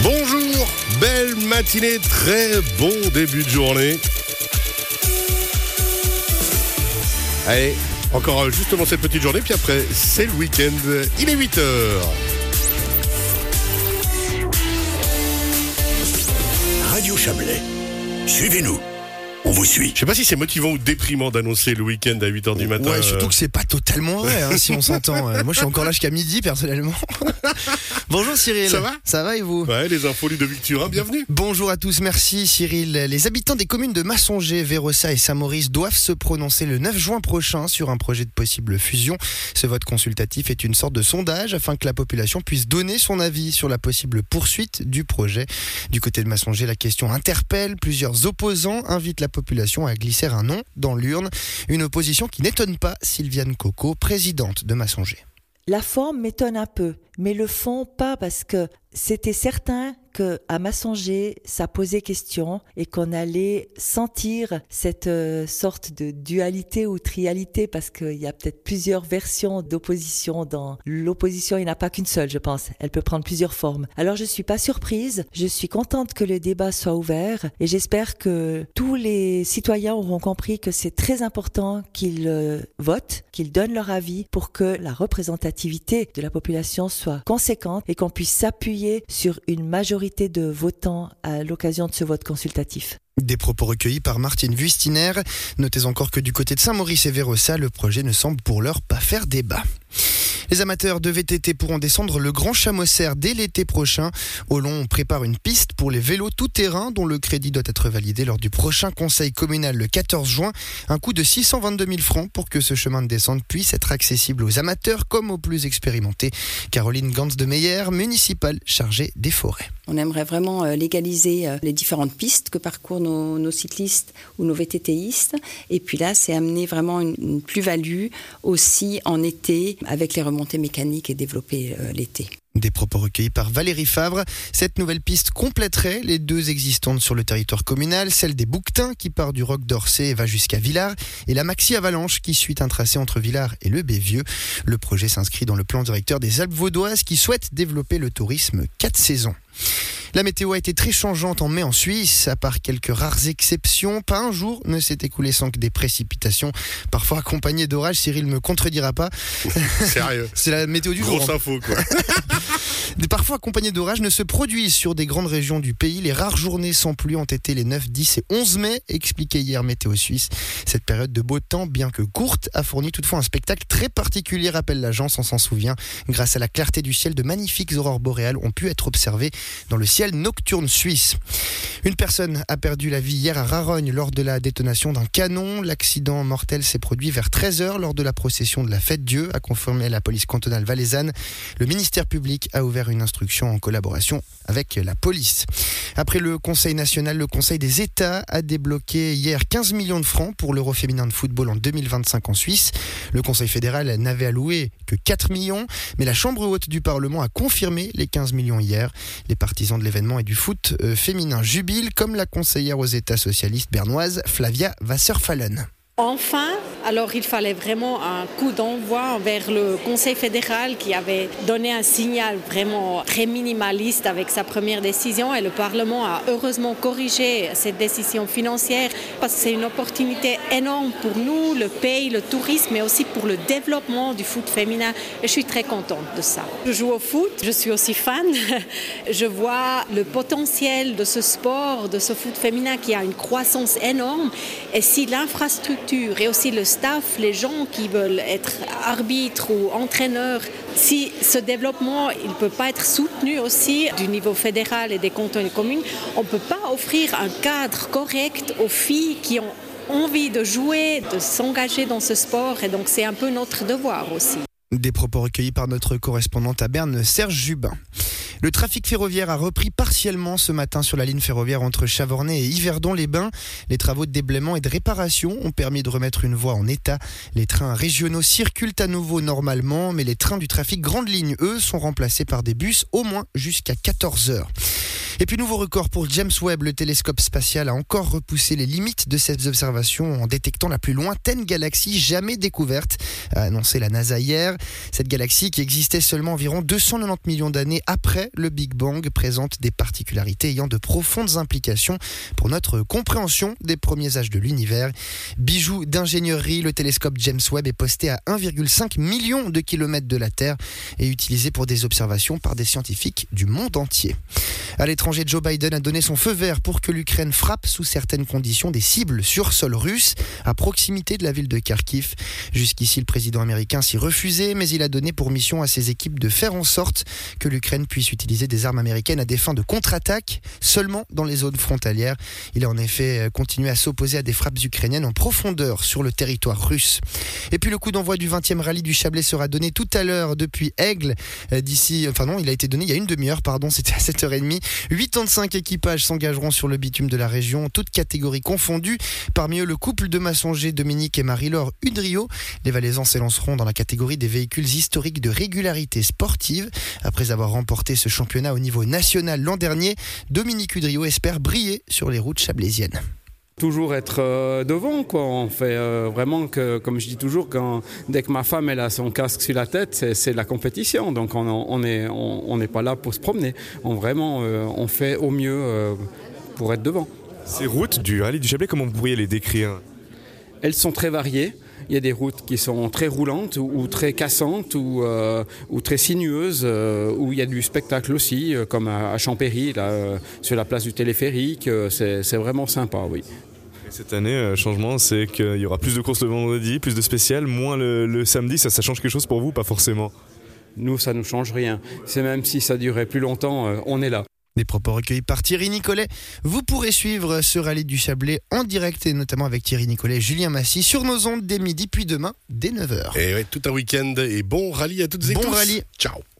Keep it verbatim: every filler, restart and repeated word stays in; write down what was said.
Bonjour, belle matinée, très bon début de journée. Allez, encore justement cette petite journée, puis après c'est le week-end, il est huit heures. Radio Chablais, suivez-nous, on vous suit. Je sais pas si c'est motivant ou déprimant d'annoncer le week-end à huit heures du matin. Ouais, surtout que c'est pas totalement vrai, hein, si on s'entend. Moi, je suis encore là jusqu'à midi, personnellement. Bonjour Cyril. Ça va ? Ça va et vous ? Ouais, les infos Ludovic Turin, bienvenue. Bonjour à tous, merci Cyril. Les habitants des communes de Massonger, Vérossa et Saint-Maurice doivent se prononcer le neuf juin prochain sur un projet de possible fusion. Ce vote consultatif est une sorte de sondage afin que la population puisse donner son avis sur la possible poursuite du projet. Du côté de Massonger, la question interpelle. Plusieurs opposants invitent la population à glisser un nom dans l'urne. Une opposition qui n'étonne pas Sylviane Coco, présidente de Massonger. La forme m'étonne un peu, mais le fond pas, parce que c'était certain qu'à Massonger, ça posait question et qu'on allait sentir cette euh, sorte de dualité ou trialité, parce qu'il y a peut-être plusieurs versions d'opposition. Dans l'opposition, il n'y en a pas qu'une seule, je pense. Elle peut prendre plusieurs formes. Alors je suis pas surprise, je suis contente que le débat soit ouvert et j'espère que tous les citoyens auront compris que c'est très important qu'ils euh, votent, qu'ils donnent leur avis pour que la représentativité de la population soit conséquente et qu'on puisse s'appuyer sur une majorité de votants à l'occasion de ce vote consultatif. Des propos recueillis par Martine Wustiner. Notez encore que du côté de Saint-Maurice et Vérossa, le projet ne semble pour l'heure pas faire débat. Les amateurs de V T T pourront descendre le Grand Chamossaire dès l'été prochain. Au long, on prépare une piste pour les vélos tout-terrain dont le crédit doit être validé lors du prochain conseil communal le quatorze juin. Un coût de six cent vingt-deux mille francs pour que ce chemin de descente puisse être accessible aux amateurs comme aux plus expérimentés. Caroline Gantz de Meyer, municipale chargée des forêts. On aimerait vraiment légaliser les différentes pistes que parcourent nos, nos cyclistes ou nos VTTistes. Et puis là, c'est amener vraiment une, une plus-value aussi en été avec les remontées mécaniques et développer euh, l'été. Des propos recueillis par Valérie Favre. Cette nouvelle piste compléterait les deux existantes sur le territoire communal, celle des Bouquetins qui part du Roc d'Orsay et va jusqu'à Villars, et la Maxi Avalanche qui suit un tracé entre Villars et le Bévieux. Le projet s'inscrit dans le plan directeur des Alpes vaudoises qui souhaite développer le tourisme quatre saisons. La météo a été très changeante en mai en Suisse, à part quelques rares exceptions. Pas un jour ne s'est écoulé sans que des précipitations, parfois accompagnées d'orages. Cyril me contredira pas. Sérieux. C'est la météo du jour. Grosse info, quoi. Des parfois accompagnés d'orages ne se produisent sur des grandes régions du pays. Les rares journées sans pluie ont été les neuf, dix et onze mai, expliqué hier Météo Suisse. Cette période de beau temps, bien que courte, a fourni toutefois un spectacle très particulier, rappelle l'agence, on s'en souvient. Grâce à la clarté du ciel, de magnifiques aurores boréales ont pu être observées dans le ciel nocturne suisse. Une personne a perdu la vie hier à Rarogne lors de la détonation d'un canon. L'accident mortel s'est produit vers treize heures lors de la procession de la Fête Dieu, a confirmé la police cantonale valaisanne. Le ministère public a ouvert une instruction en collaboration avec la police. Après le Conseil national, le Conseil des États a débloqué hier quinze millions de francs pour l'Euro féminin de football en deux mille vingt-cinq en Suisse. Le Conseil fédéral n'avait alloué que quatre millions, mais la Chambre haute du Parlement a confirmé les quinze millions hier. Les partisans de l'événement et du foot euh, féminin jubilent, comme la conseillère aux États socialistes bernoise Flavia Wasserfallen. Enfin, alors il fallait vraiment un coup d'envoi vers le Conseil fédéral qui avait donné un signal vraiment très minimaliste avec sa première décision, et le Parlement a heureusement corrigé cette décision financière parce que c'est une opportunité énorme pour nous, le pays, le tourisme, mais aussi pour le développement du foot féminin, et je suis très contente de ça. Je joue au foot, je suis aussi fan, je vois le potentiel de ce sport, de ce foot féminin qui a une croissance énorme, et si l'infrastructure et aussi le staff, les gens qui veulent être arbitres ou entraîneurs, si ce développement il ne peut pas être soutenu aussi du niveau fédéral et des cantons et communes, on ne peut pas offrir un cadre correct aux filles qui ont envie de jouer, de s'engager dans ce sport, et donc c'est un peu notre devoir aussi. Des propos recueillis par notre correspondante à Berne, Serge Jubin. Le trafic ferroviaire a repris partiellement ce matin sur la ligne ferroviaire entre Chavornay et Yverdon-les-Bains. Les travaux de déblaiement et de réparation ont permis de remettre une voie en état. Les trains régionaux circulent à nouveau normalement, mais les trains du trafic grande ligne, eux, sont remplacés par des bus au moins jusqu'à quatorze heures. Et puis nouveau record pour James Webb, le télescope spatial a encore repoussé les limites de ses observations en détectant la plus lointaine galaxie jamais découverte, a annoncé la NASA hier. Cette galaxie qui existait seulement environ deux cent quatre-vingt-dix millions d'années après le Big Bang présente des particularités ayant de profondes implications pour notre compréhension des premiers âges de l'univers. Bijou d'ingénierie, le télescope James Webb est posté à un virgule cinq million de kilomètres de la Terre et utilisé pour des observations par des scientifiques du monde entier. À l'étranger, Joe Biden a donné son feu vert pour que l'Ukraine frappe sous certaines conditions des cibles sur sol russe à proximité de la ville de Kharkiv. Jusqu'ici, le président américain s'y refusait, mais il a donné pour mission à ses équipes de faire en sorte que l'Ukraine puisse utiliser des armes américaines à des fins de contre-attaque seulement dans les zones frontalières. Il a en effet continué à s'opposer à des frappes ukrainiennes en profondeur sur le territoire russe. Et puis le coup d'envoi du vingtième rallye du Chablais sera donné tout à l'heure depuis Aigle. D'ici, enfin non, il a été donné il y a une demi-heure, pardon, c'était à sept heures trente. quatre-vingt-cinq équipages s'engageront sur le bitume de la région, toutes catégories confondues. Parmi eux, le couple de Massonger, Dominique et Marie-Laure Udrio. Les Valaisans s'élanceront dans la catégorie des véhicules historiques de régularité sportive. Après avoir remporté ce championnat au niveau national l'an dernier, Dominique Udrio espère briller sur les routes chablaisiennes. Toujours être euh, devant, quoi. On fait euh, vraiment que, comme je dis toujours, quand, dès que ma femme elle a son casque sur la tête, c'est, c'est la compétition. Donc on on est on, on n'est pas là pour se promener. On vraiment euh, on fait au mieux euh, pour être devant. Ces routes du rallye du Chablais, comment vous pourriez les décrire ? Elles sont très variées. Il y a des routes qui sont très roulantes ou, ou très cassantes ou, euh, ou très sinueuses, euh, où il y a du spectacle aussi, euh, comme à, à Champéry, là, euh, sur la place du téléphérique. Euh, c'est, c'est vraiment sympa, oui. Et cette année, le changement, c'est qu'il y aura plus de courses le vendredi, plus de spéciales, moins le, le samedi. Ça, ça change quelque chose pour vous ? Pas forcément. Nous, ça ne nous change rien. C'est même si ça durait plus longtemps, euh, on est là. Des propos recueillis par Thierry Nicolet. Vous pourrez suivre ce rallye du Chablais en direct et notamment avec Thierry Nicolet et Julien Massy sur nos ondes dès midi puis demain dès neuf heures. Et ouais, tout un week-end et bon rallye à toutes et bon tous. Bon rallye. Ciao.